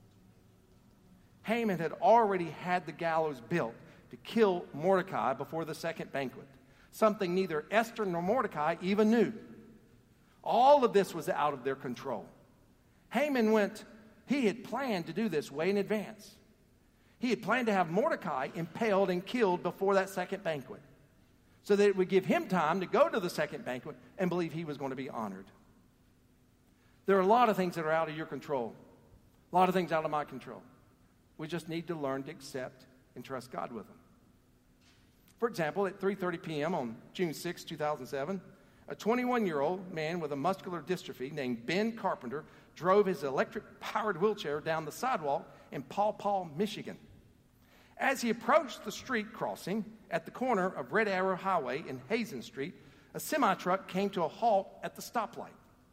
Haman had already had the gallows built to kill Mordecai before the second banquet, something neither Esther nor Mordecai even knew. All of this was out of their control. Haman went, he had planned to do this way in advance. He had planned to have Mordecai impaled and killed before that second banquet, so that it would give him time to go to the second banquet and believe he was going to be honored. There are a lot of things that are out of your control, a lot of things out of my control. We just need to learn to accept and trust God with them. For example, at three thirty p.m. on June sixth, two thousand seven, a twenty-one-year-old man with a muscular dystrophy named Ben Carpenter drove his electric-powered wheelchair down the sidewalk in Paw Paw, Michigan. As he approached the street crossing at the corner of Red Arrow Highway and Hazen Street, a semi-truck came to a halt at the stoplight.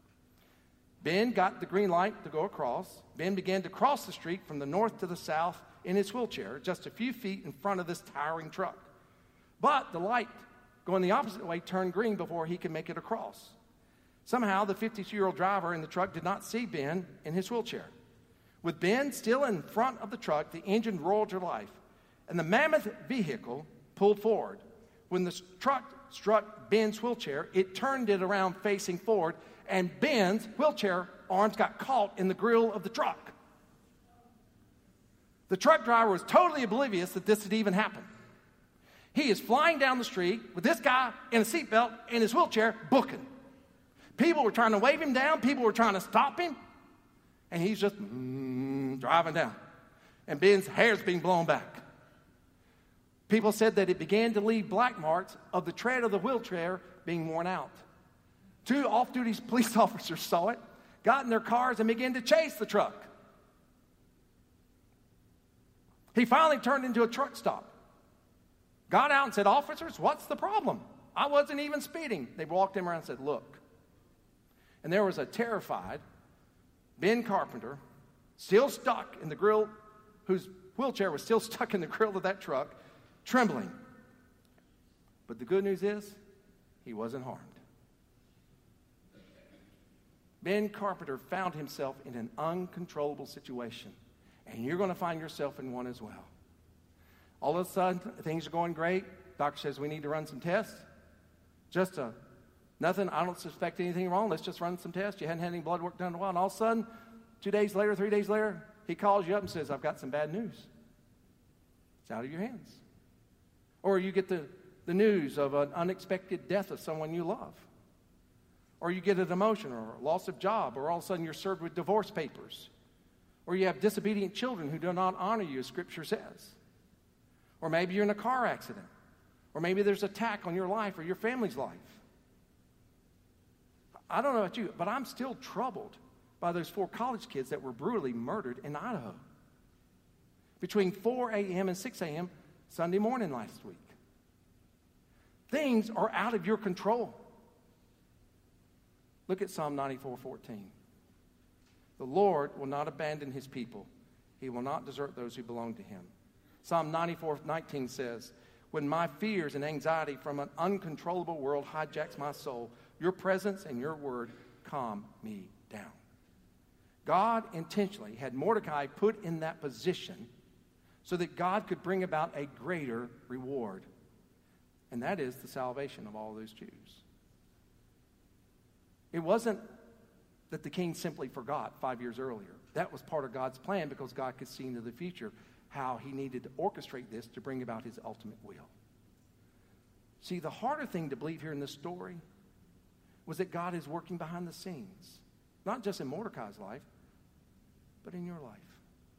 Ben got the green light to go across. Ben began to cross the street from the north to the south in his wheelchair, just a few feet in front of this towering truck. But the light going the opposite way turned green before he could make it across. Somehow, the fifty-two-year-old driver in the truck did not see Ben in his wheelchair. With Ben still in front of the truck, the engine roared to life, and the mammoth vehicle pulled forward. When the truck struck Ben's wheelchair, it turned it around facing forward, and Ben's wheelchair arms got caught in the grill of the truck. The truck driver was totally oblivious that this had even happened. He is flying down the street with this guy in a seatbelt in his wheelchair, booking. People were trying to wave him down. People were trying to stop him. And he's just mm, driving down. And Ben's hair's being blown back. People said that it began to leave black marks of the tread of the wheelchair being worn out. Two off-duty police officers saw it, got in their cars, and began to chase the truck. He finally turned into a truck stop. Got out and said, "Officers, what's the problem? I wasn't even speeding." They walked him around and said, "Look." And there was a terrified Ben Carpenter, still stuck in the grill, whose wheelchair was still stuck in the grill of that truck, trembling. But the good news is, he wasn't harmed. Ben Carpenter found himself in an uncontrollable situation, and you're going to find yourself in one as well. All of a sudden, things are going great. Doctor says we need to run some tests. Just a, nothing, I don't suspect anything wrong. Let's just run some tests. You hadn't had any blood work done in a while. And all of a sudden, two days later, three days later, he calls you up and says, "I've got some bad news." It's out of your hands. Or you get the, the news of an unexpected death of someone you love. Or you get an emotion or a loss of job, or all of a sudden you're served with divorce papers. Or you have disobedient children who do not honor you, as Scripture says. Or maybe you're in a car accident. Or maybe there's an attack on your life or your family's life. I don't know about you, but I'm still troubled by those four college kids that were brutally murdered in Idaho between four a.m. and six a.m. Sunday morning last week. Things are out of your control. Look at Psalm ninety-four fourteen. The Lord will not abandon his people. He will not desert those who belong to him. Psalm ninety-four nineteen says, when my fears and anxiety from an uncontrollable world hijacks my soul, your presence and your word calm me down. God intentionally had Mordecai put in that position so that God could bring about a greater reward. And that is the salvation of all those Jews. It wasn't that the king simply forgot five years earlier. That was part of God's plan because God could see into the future how he needed to orchestrate this to bring about his ultimate will. See, the harder thing to believe here in this story was that God is working behind the scenes, not just in Mordecai's life, but in your life.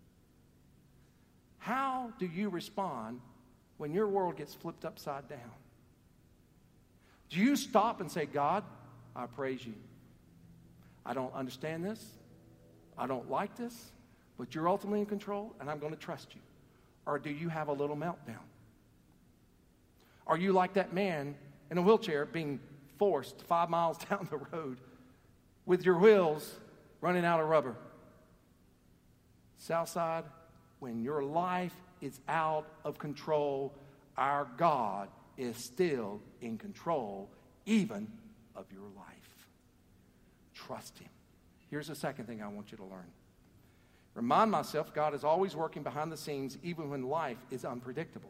How do you respond when your world gets flipped upside down? Do you stop and say, God, I praise you. I don't understand this. I don't like this, but you're ultimately in control, and I'm going to trust you. Or do you have a little meltdown? Are you like that man in a wheelchair being forced five miles down the road with your wheels running out of rubber? Southside, when your life is out of control, our God is still in control, even of your life. Trust him. Here's the second thing I want you to learn. Remind myself God is always working behind the scenes, even when life is unpredictable.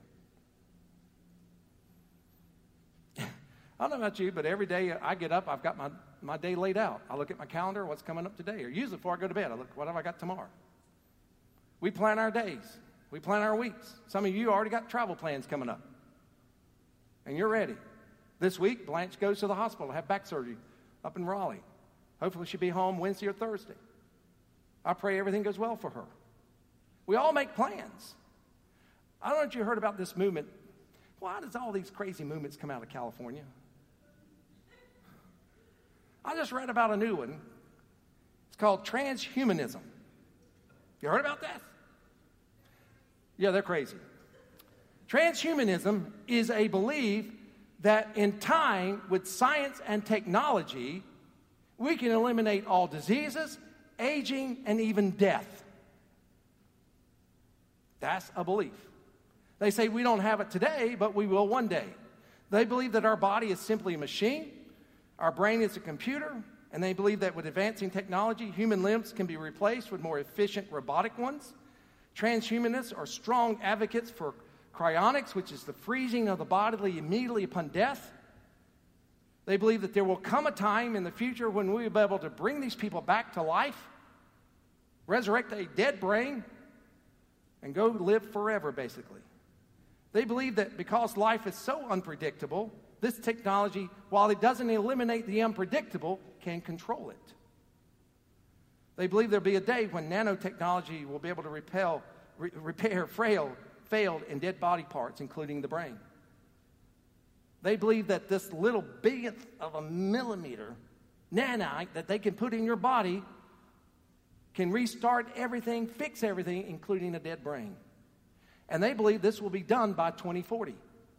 I don't know about you, but every day I get up, I've got my, my day laid out. I look at my calendar, what's coming up today. Or usually before I go to bed, I look, what have I got tomorrow? We plan our days. We plan our weeks. Some of you already got travel plans coming up. And you're ready. This week, Blanche goes to the hospital to have back surgery up in Raleigh. Hopefully she'll be home Wednesday or Thursday. I pray everything goes well for her. We all make plans. I don't know if you heard about this movement. Why does all these crazy movements come out of California? I just read about a new one. It's called transhumanism. You heard about that? Yeah, they're crazy. Transhumanism is a belief that in time with science and technology, we can eliminate all diseases, aging, and even death. That's a belief. They say we don't have it today, but we will one day. They believe that our body is simply a machine, our brain is a computer, and they believe that with advancing technology, human limbs can be replaced with more efficient robotic ones. Transhumanists are strong advocates for cryonics, which is the freezing of the body immediately upon death. They believe that there will come a time in the future when we will be able to bring these people back to life, resurrect a dead brain, and go live forever, basically. They believe that because life is so unpredictable, this technology, while it doesn't eliminate the unpredictable, can control it. They believe there'll be a day when nanotechnology will be able to repel, re- repair frail, failed and dead body parts, including the brain. They believe that this little billionth of a millimeter nanite that they can put in your body can restart everything, fix everything, including a dead brain. And they believe this will be done by twenty forty.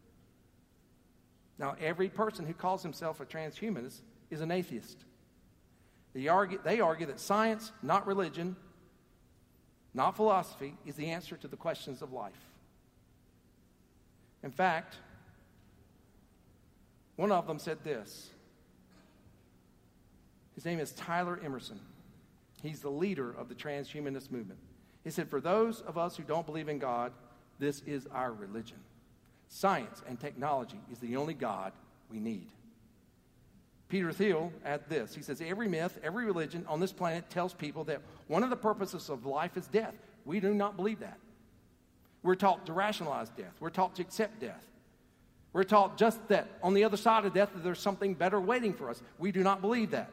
Now, every person who calls himself a transhumanist is an atheist. They argue, they argue that science, not religion, not philosophy, is the answer to the questions of life. In fact, one of them said this. His name is Tyler Emerson. He's the leader of the transhumanist movement. He said, for those of us who don't believe in God, this is our religion. Science and technology is the only God we need. Peter Thiel adds this. He says, every myth, every religion on this planet tells people that one of the purposes of life is death. We do not believe that. We're taught to rationalize death. We're taught to accept death. We're taught just that on the other side of death that there's something better waiting for us. We do not believe that.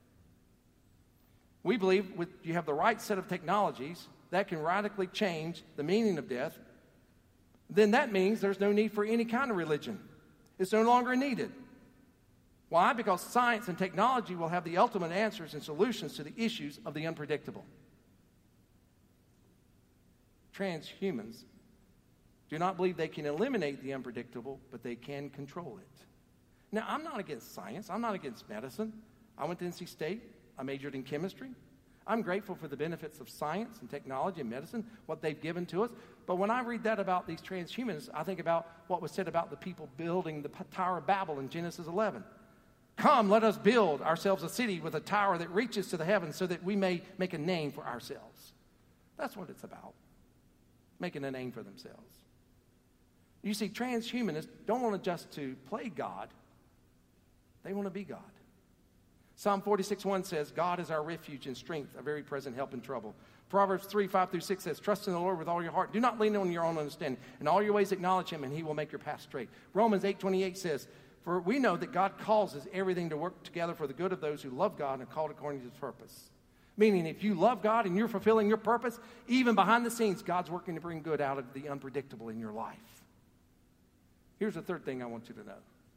We believe with, you have the right set of technologies that can radically change the meaning of death. Then that means there's no need for any kind of religion. It's no longer needed. Why? Because science and technology will have the ultimate answers and solutions to the issues of the unpredictable. Transhumans do not believe they can eliminate the unpredictable, but they can control it. Now, I'm not against science. I'm not against medicine. I went to N C State. I majored in chemistry. I'm grateful for the benefits of science and technology and medicine, what they've given to us. But when I read that about these transhumanists, I think about what was said about the people building the Tower of Babel in Genesis eleven. Come, let us build ourselves a city with a tower that reaches to the heavens so that we may make a name for ourselves. That's what it's about, making a name for themselves. You see, transhumanists don't want to just to play God. They want to be God. Psalm forty-six one says, God is our refuge and strength, a very present help in trouble. Proverbs three, five through six says, trust in the Lord with all your heart. Do not lean on your own understanding. In all your ways acknowledge him, and he will make your path straight. Romans eight twenty-eight says, for we know that God causes everything to work together for the good of those who love God and are called according to his purpose. Meaning, if you love God and you're fulfilling your purpose, even behind the scenes, God's working to bring good out of the unpredictable in your life. Here's the third thing I want you to know.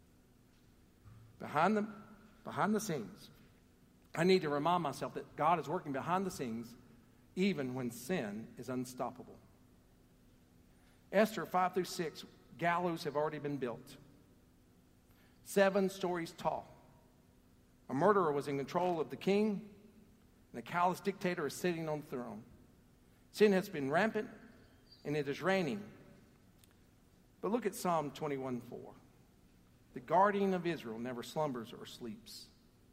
Behind the, behind the scenes, I need to remind myself that God is working behind the scenes even when sin is unstoppable. Esther five through six, gallows have already been built. Seven stories tall. A murderer was in control of the king, and a callous dictator is sitting on the throne. Sin has been rampant, and it is reigning. But look at Psalm twenty-one four. The guardian of Israel never slumbers or sleeps.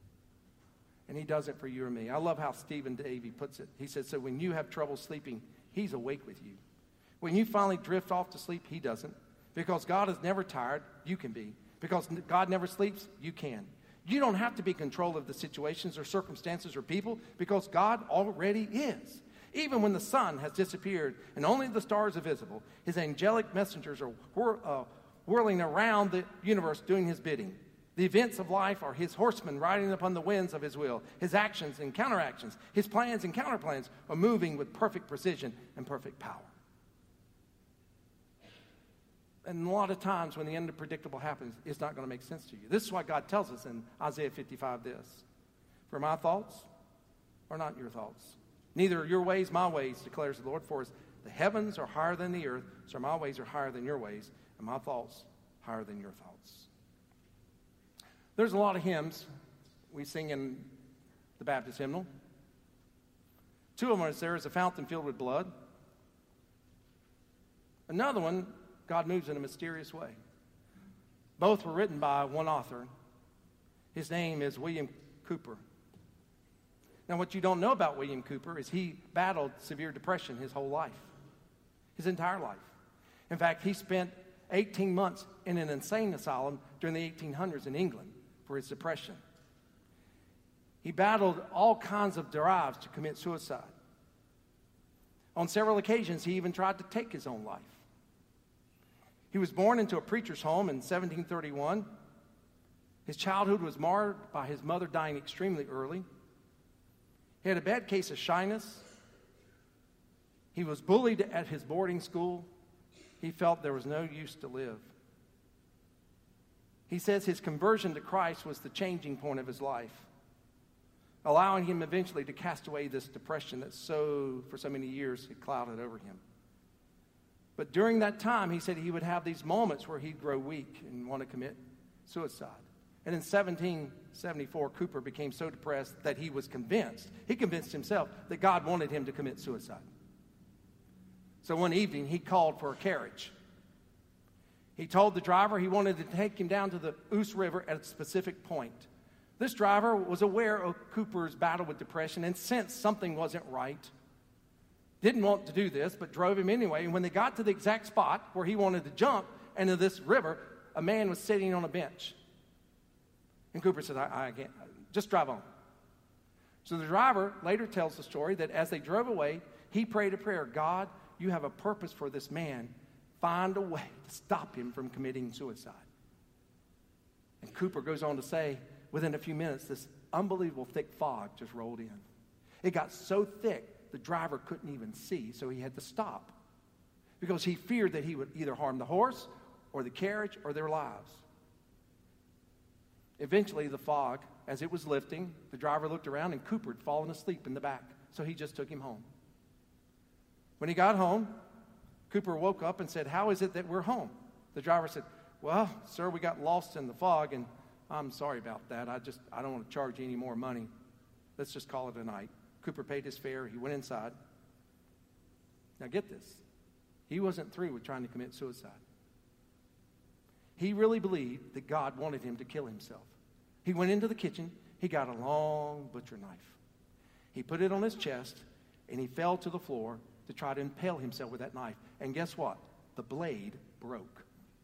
And he does it for you and me. I love how Stephen Davey puts it. He says, so when you have trouble sleeping, he's awake with you. When you finally drift off to sleep, he doesn't. Because God is never tired, you can be. Because God never sleeps, you can. You don't have to be in control of the situations or circumstances or people because God already is. Even when the sun has disappeared and only the stars are visible, his angelic messengers are whir- uh, whirling around the universe doing his bidding. The events of life are his horsemen riding upon the winds of his will. His actions and counteractions, his plans and counterplans are moving with perfect precision and perfect power. And a lot of times when the unpredictable happens, it's not going to make sense to you. This is why God tells us in Isaiah fifty-five this. For my thoughts are not your thoughts. Neither are your ways my ways, declares the Lord. For as the heavens are higher than the earth, so my ways are higher than your ways, and my thoughts higher than your thoughts. There's a lot of hymns we sing in the Baptist hymnal. Two of them is there is a fountain filled with blood. Another one, God moves in a mysterious way. Both were written by one author. His name is William Cooper. Now, what you don't know about William Cooper is he battled severe depression his whole life, his entire life. In fact, he spent eighteen months in an insane asylum during the eighteen hundreds in England for his depression. He battled all kinds of drives to commit suicide. On several occasions, he even tried to take his own life. He was born into a preacher's home in seventeen thirty-one. His childhood was marred by his mother dying extremely early. He had a bad case of shyness. He was bullied at his boarding school. He felt there was no use to live. He says his conversion to Christ was the changing point of his life, allowing him eventually to cast away this depression that so, for so many years, had clouded over him. But during that time, he said he would have these moments where he'd grow weak and want to commit suicide. And in seventeen seventy-four, Cooper became so depressed that he was convinced, he convinced himself, that God wanted him to commit suicide. So one evening, he called for a carriage. He told the driver he wanted to take him down to the Ouse River at a specific point. This driver was aware of Cooper's battle with depression and sensed something wasn't right. Didn't want to do this, but drove him anyway. And when they got to the exact spot where he wanted to jump into this river, a man was sitting on a bench. And Cooper said, I, I can't, just drive on. So the driver later tells the story that as they drove away, he prayed a prayer, God, you have a purpose for this man. Find a way to stop him from committing suicide. And Cooper goes on to say, within a few minutes, this unbelievable thick fog just rolled in. It got so thick, the driver couldn't even see, so he had to stop because he feared that he would either harm the horse or the carriage or their lives. Eventually, the fog, as it was lifting, the driver looked around and Cooper had fallen asleep in the back, so he just took him home. When he got home, Cooper woke up and said, "How is it that we're home?" The driver said, "Well, sir, we got lost in the fog, and I'm sorry about that. I just, I don't want to charge you any more money. Let's just call it a night." Cooper paid his fare. He went inside. Now get this. He wasn't through with trying to commit suicide. He really believed that God wanted him to kill himself. He went into the kitchen. He got a long butcher knife. He put it on his chest, and he fell to the floor to try to impale himself with that knife. And guess what? The blade broke.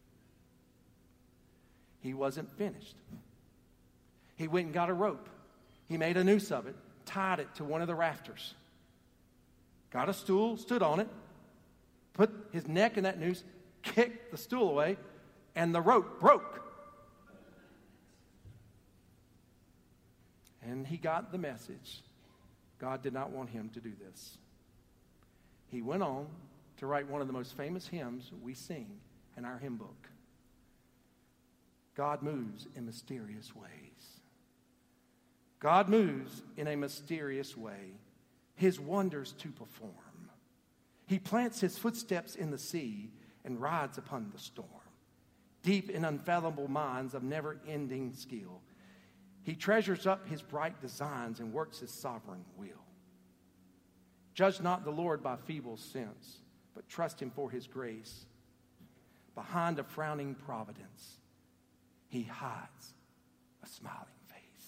He wasn't finished. He went and got a rope. He made a noose of it, tied it to one of the rafters, got a stool, stood on it, put his neck in that noose, kicked the stool away, and the rope broke. And he got the message. God did not want him to do this. He went on to write one of the most famous hymns we sing in our hymn book. God moves in mysterious ways. God moves in a mysterious way, his wonders to perform. He plants his footsteps in the sea and rides upon the storm. Deep in unfathomable minds of never-ending skill, he treasures up his bright designs and works his sovereign will. Judge not the Lord by feeble sense, but trust him for his grace. Behind a frowning providence, he hides a smiling face.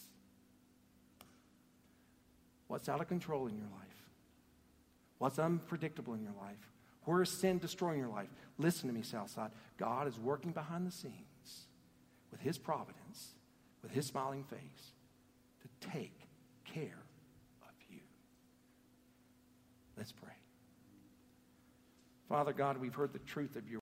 What's out of control in your life? What's unpredictable in your life? Where is sin destroying your life? Listen to me, Southside. God is working behind the scenes with his providence, with his smiling face, to take care of you. Let's pray. Father God, we've heard the truth of your